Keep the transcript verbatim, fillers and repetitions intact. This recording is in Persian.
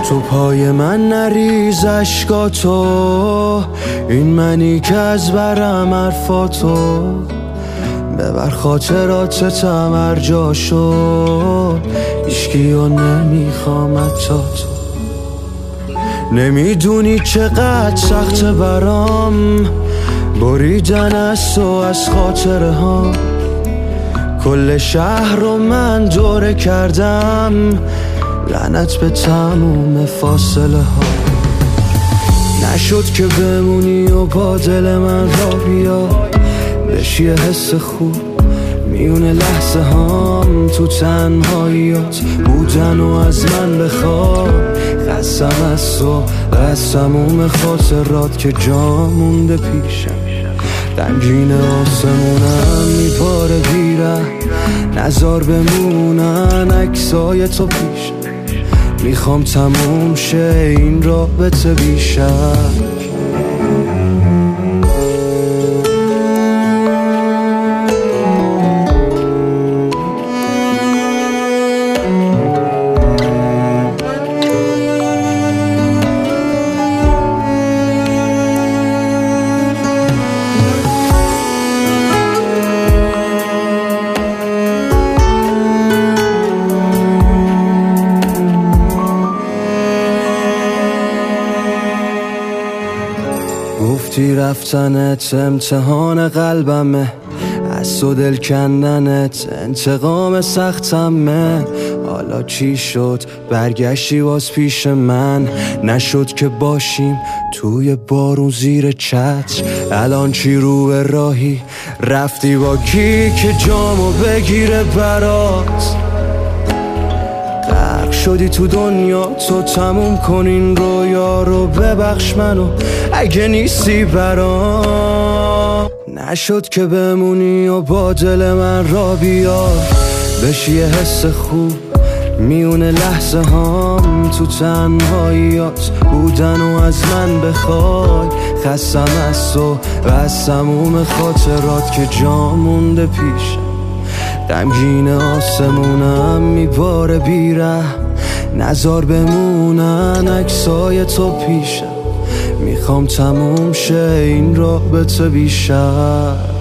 تو پای من نریز اشکاتو، این منی که از برم حرفاتو، ببر خاطراتتم هر جا شد، هیچکیو نمیخوام حتی تو. نمیدونی چقدر سخته برام بریدن از تو از خاطره ها، کل شهر رو من دوره کردم، لعنت به تموم فاصله ها. نشد که بمونی و با دل من را بیا، بشی یه حس خوب میونه لحظه هام، تو تنهاییات بودن و از من بخواب. خستم از تو و از تموم خاطرات که جا مونده پیشم، غمگین آسمونم میپاره بیره، نزار بمونن عکسای تو پیشم، میخوام تموم شه این رابطه بیشک. گفتی رفتنت امتحان قلبمه، از تو دل کندنت انتقام سختمه. حالا چی شد برگشتی باز پیش من، نشد که باشیم توی بارون زیر چتر. الان چی رو به راهی رفتی با کی که جامو بگیره برات؟ شدی تو دنیا تو تموم کن این رویا رو، ببخش منو اگه نیستی برام. نشد که بمونی و با دل من را بیار، بشی یه حس خوب میونه لحظه هام، تو تنهاییات بودن و از من بخوای. خستم از تو و از تموم خاطرات که جا مونده پیشم، غمگین آسمونم میباره بیره، نزار بمونن عکسای تو پیشم، میخوام تموم شه این رابطه بیشتر.